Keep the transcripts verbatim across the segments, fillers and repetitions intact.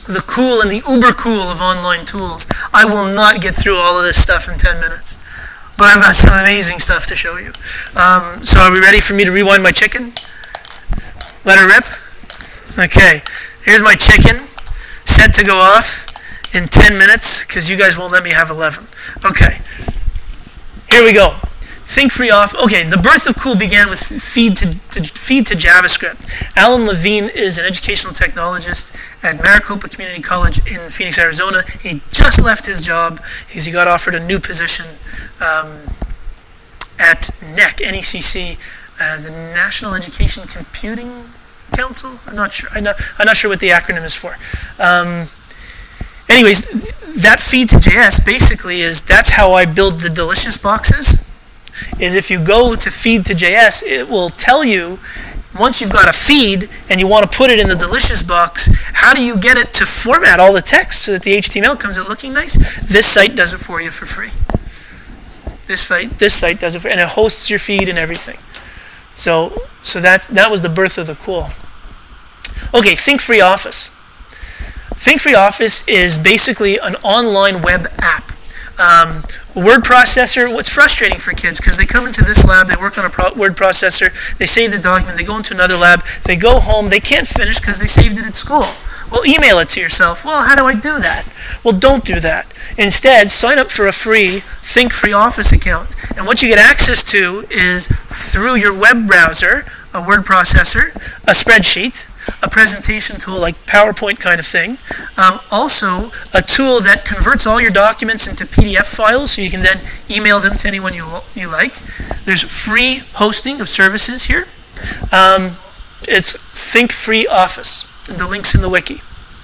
the cool and the uber cool of online tools. I will not get through all of this stuff in ten minutes. But I've got some amazing stuff to show you. Um, so are we ready for me to rewind my chicken? Let her rip? Okay, here's my chicken, set to go off in ten minutes, because you guys won't let me have eleven. Okay, here we go. Think free off. Okay, the birth of cool began with feed to, to feed to JavaScript. Alan Levine is an educational technologist at Maricopa Community College in Phoenix, Arizona. He just left his job. He's, he got offered a new position um, at N E C, N E C C, uh, the National Education Computing Council. I'm not sure. I'm not, I'm not sure what the acronym is for. Um, anyways, that feed to J S basically is that's how I build the delicious boxes. Is if you go to feed to J S, it will tell you once you've got a feed and you want to put it in the delicious box, how do you get it to format all the text so that the H T M L comes out looking nice? This site does it for you for free. This site, this site does it for, and it hosts your feed and everything. So, so that's that was the birth of the cool. Okay, Think Free Office. Think Free Office is basically an online web app. Um, word processor, what's frustrating for kids, because they come into this lab, they work on a pro word processor, they save their document, they go into another lab, they go home, they can't finish because they saved it at school. Well, email it to yourself. Well, how do I do that? Well, don't do that. Instead, sign up for a free Think Free Office account. And what you get access to is, through your web browser, a word processor, a spreadsheet, a presentation tool like PowerPoint kind of thing. Um, also, a tool that converts all your documents into P D F files so you can then email them to anyone you, you like. There's free hosting of services here. Um, it's Think Free Office. The link's in the wiki.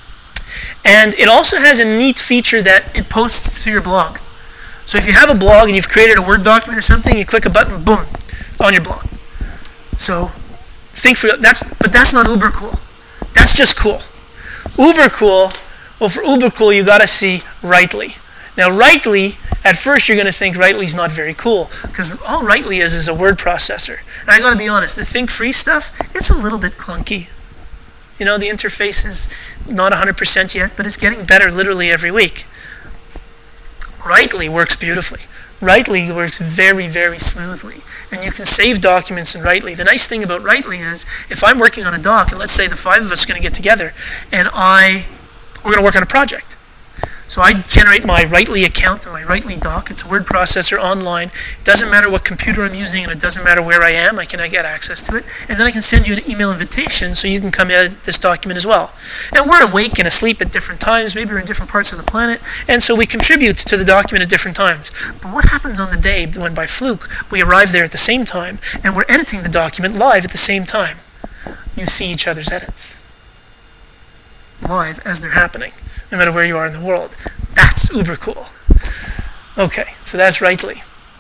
And it also has a neat feature that it posts to your blog. So if you have a blog and you've created a Word document or something, you click a button, boom, it's on your blog. So think for that's, but that's not uber cool. That's just cool. Uber cool. Well, for uber cool, you got to see Writely. Now, Writely, at first, you're going to think Writely's not very cool because all Writely is is a word processor. And I got to be honest, the Think Free stuff, it's a little bit clunky. You know, the interface is not one hundred percent yet, but it's getting better literally every week. Writely works beautifully. Writely works very, very smoothly. And you can save documents in Writely. The nice thing about Writely is, if I'm working on a doc, and let's say the five of us are going to get together, and I, we're going to work on a project. So I generate my Writely account and my Writely doc. It's a word processor online. It doesn't matter what computer I'm using, and it doesn't matter where I am. I can I get access to it. And then I can send you an email invitation so you can come edit this document as well. And we're awake and asleep at different times. Maybe we're in different parts of the planet. And so we contribute to the document at different times. But what happens on the day when by fluke we arrive there at the same time and we're editing the document live at the same time? You see each other's edits live as they're happening, no matter where you are in the world. That's uber cool. Okay, so that's Writely.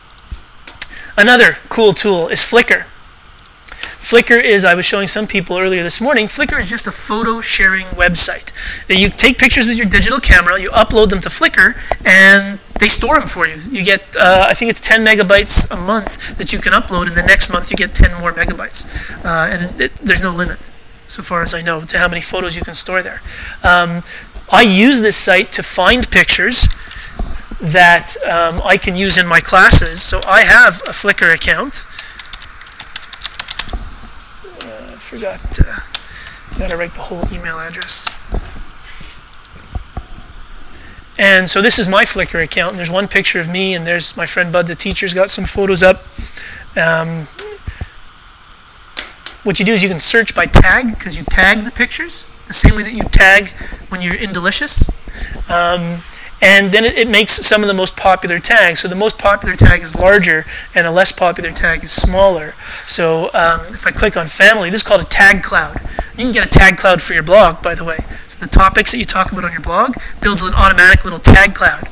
Another cool tool is Flickr. Flickr is, I was showing some people earlier this morning, Flickr is just a photo sharing website. You take pictures with your digital camera, you upload them to Flickr, and they store them for you. You get, uh, I think it's ten megabytes a month that you can upload, and the next month you get ten more megabytes. Uh, and it, it, there's no limit, so far as I know, to how many photos you can store there. Um, I use this site to find pictures that um, I can use in my classes. So I have a Flickr account. Uh, I forgot, uh, got to write the whole email address. And so this is my Flickr account, and there's one picture of me, and there's my friend Bud, the teacher's got some photos up. Um, what you do is you can search by tag, because you tag the pictures, the same way that you tag when you're in Delicious. Um, and then it, it makes some of the most popular tags. So the most popular tag is larger, and a less popular tag is smaller. So um, if I click on family, this is called a tag cloud. You can get a tag cloud for your blog, by the way. So the topics that you talk about on your blog builds an automatic little tag cloud.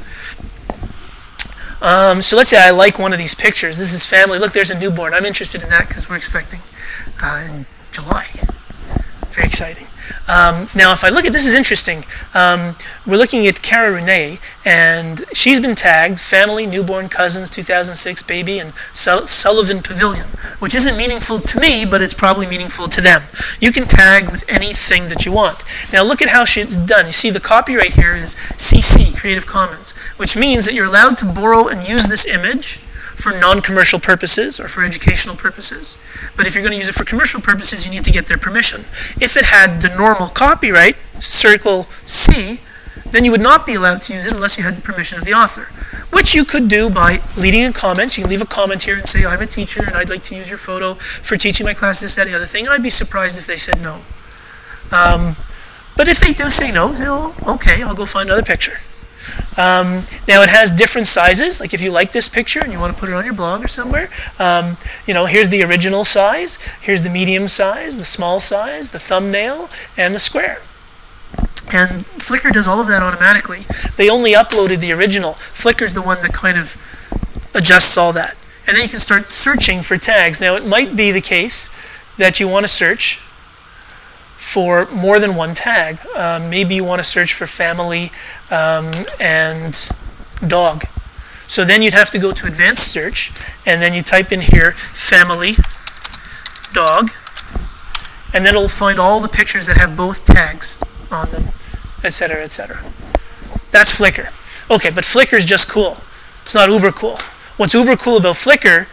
Um, so let's say I like one of these pictures. This is family. Look, there's a newborn. I'm interested in that because we're expecting uh, in July. Very exciting. Um, now, if I look at this, is interesting. Um, we're looking at Cara Renee, and she's been tagged family, newborn, cousins, two thousand six baby, and Sul- Sullivan Pavilion, which isn't meaningful to me, but it's probably meaningful to them. You can tag with anything that you want. Now, look at how it's done. You see, the copyright here is C C, Creative Commons, which means that you're allowed to borrow and use this image for non-commercial purposes or for educational purposes. But if you're going to use it for commercial purposes, you need to get their permission. If it had the normal copyright, circle C, then you would not be allowed to use it unless you had the permission of the author, which you could do by leaving a comment. You can leave a comment here and say, I'm a teacher and I'd like to use your photo for teaching my class this, that, and the other thing, and I'd be surprised if they said no. Um, but if they do say no, you know, okay, I'll go find another picture. Um, now it has different sizes, like if you like this picture and you want to put it on your blog or somewhere, um, you know, here's the original size, here's the medium size, the small size, the thumbnail, and the square. And Flickr does all of that automatically. They only uploaded the original. Flickr's the one that kind of adjusts all that. And then you can start searching for tags. Now it might be the case that you want to search for more than one tag. Um, maybe you want to search for family um, and dog. So then you'd have to go to advanced search, and then you type in here family, dog, and then it'll find all the pictures that have both tags on them, et cetera, et cetera. That's Flickr. Okay, but Flickr is just cool. It's not uber cool. What's uber cool about Flickr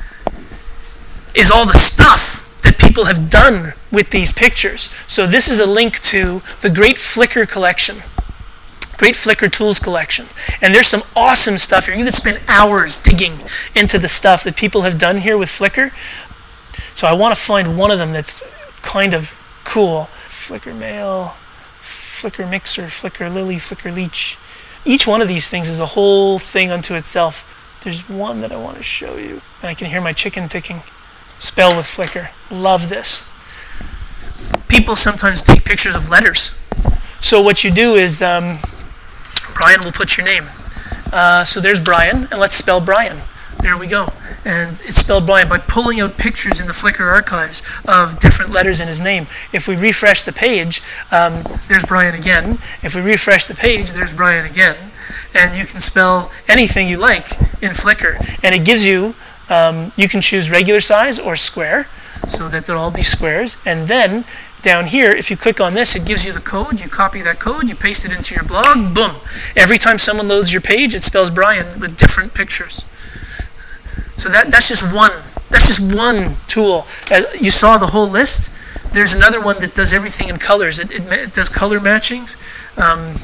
is all the stuff that people have done with these pictures. So this is a link to the Great Flickr collection, Great Flickr Tools collection. And there's some awesome stuff here. You could spend hours digging into the stuff that people have done here with Flickr. So I want to find one of them that's kind of cool. Flickr Mail, Flickr Mixer, Flickr Lily, Flickr Leech. Each one of these things is a whole thing unto itself. There's one that I want to show you. And I can hear my chicken ticking. Spell with Flickr. Love this. People sometimes take pictures of letters. So what you do is, um, Brian will put your name. Uh, so there's Brian, and let's spell Brian. There we go. And it's spelled Brian by pulling out pictures in the Flickr archives of different letters in his name. If we refresh the page, um, there's Brian again. If we refresh the page, there's Brian again. And you can spell anything you like in Flickr. And it gives you Um, you can choose regular size or square, so that they'll all be squares. And then down here, if you click on this, it gives you the code. You copy that code, you paste it into your blog, boom. Every time someone loads your page, it spells Brian with different pictures. So that that's just one. That's just one tool. Uh, you saw the whole list. There's another one that does everything in colors. It, it, it does color matchings. Um,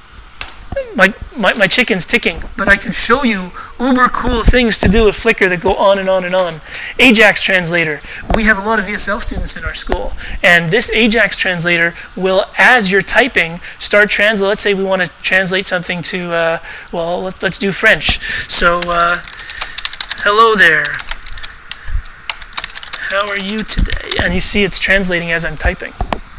My, my my chicken's ticking, but I could show you uber cool things to do with Flickr that go on and on and on. Ajax translator. We have a lot of E S L students in our school, and this Ajax translator will, as you're typing, start translate. Let's say we want to translate something to, uh, well, let, let's do French. So, uh, hello there. How are you today? And you see it's translating as I'm typing.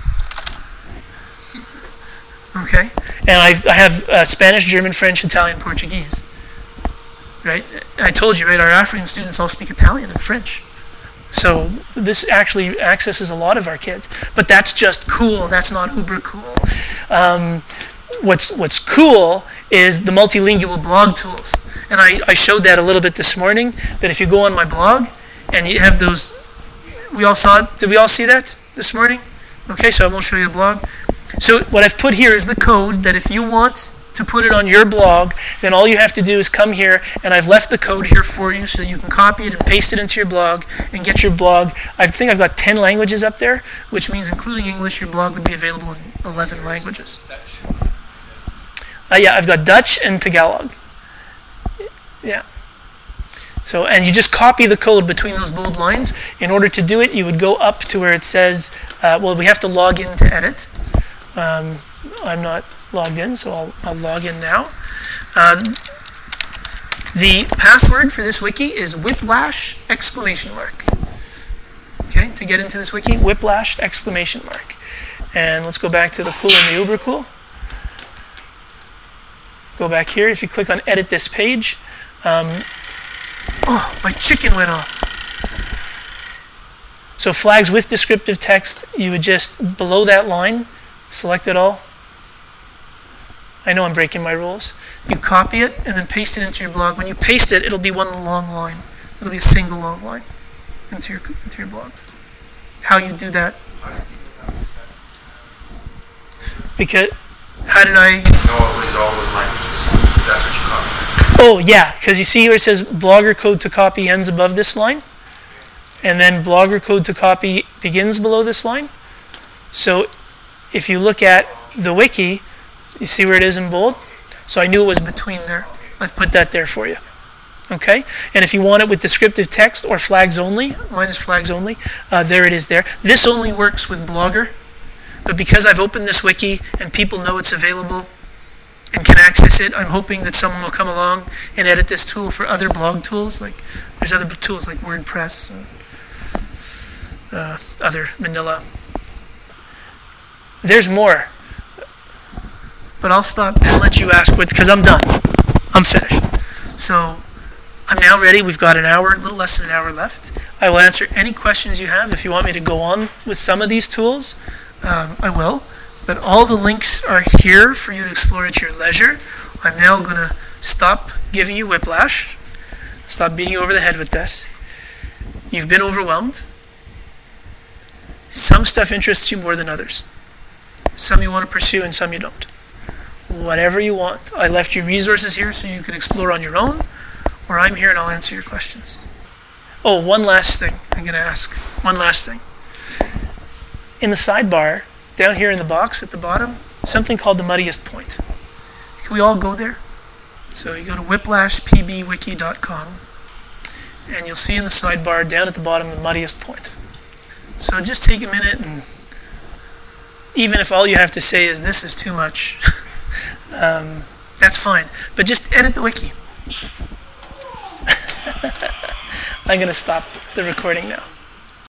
Okay, and I, I have uh, Spanish, German, French, Italian, Portuguese, right? I told you, right, our African students all speak Italian and French. So this actually accesses a lot of our kids. But that's just cool, that's not uber cool. Um, what's, what's cool is the multilingual blog tools. And I, I showed that a little bit this morning, that if you go on my blog, and you have those, we all saw it, did we all see that this morning? Okay, so I won't show you the blog. So what I've put here is the code that if you want to put it on your blog, then all you have to do is come here, and I've left the code here for you so you can copy it and paste it into your blog and get your blog. I think I've got ten languages up there, which means including English, your blog would be available in eleven languages. Uh, yeah, I've got Dutch and Tagalog. Yeah. So, and you just copy the code between those bold lines. In order to do it, you would go up to where it says, uh, well, we have to log in to edit. Um, I'm not logged in, so I'll, I'll log in now. Uh, the password for this wiki is whiplash exclamation mark. Okay, to get into this wiki, whiplash exclamation mark. And let's go back to the cool and the uber cool. Go back here. If you click on edit this page, um, oh, my chicken went off. So flags with descriptive text, you would just, below that line, select it all. I know I'm breaking my rules. You copy it and then paste it into your blog. When you paste it, it'll be one long line. It'll be a single long line into your, into your blog. How you do that? Because, how did I? No, it was all those languages. That's what you copied. Oh, yeah, because you see where it says Blogger code to copy ends above this line? And then Blogger code to copy begins below this line? So if you look at the wiki, you see where it is in bold? So I knew it was between there. I've put that there for you. Okay? And if you want it with descriptive text or flags only, mine is flags only, uh, there it is there. This only works with Blogger, but because I've opened this wiki and people know it's available and can access it, I'm hoping that someone will come along and edit this tool for other blog tools. Like there's other tools like WordPress and uh, other Manila. There's more. But I'll stop and let you ask what, because I'm done. I'm finished. So I'm now ready. We've got an hour, a little less than an hour left. I will answer any questions you have. If you want me to go on with some of these tools, um, I will. But all the links are here for you to explore at your leisure. I'm now going to stop giving you whiplash. Stop beating you over the head with this. You've been overwhelmed. Some stuff interests you more than others. Some you want to pursue and some you don't. Whatever you want. I left you resources here so you can explore on your own, or I'm here and I'll answer your questions. Oh, one last thing I'm going to ask. One last thing. In the sidebar, down here in the box at the bottom, something called the muddiest point. Can we all go there? So you go to whiplash p b wiki dot com and you'll see in the sidebar down at the bottom the muddiest point. So just take a minute, and even if all you have to say is this is too much, um, that's fine. But just edit the wiki. I'm going to stop the recording now.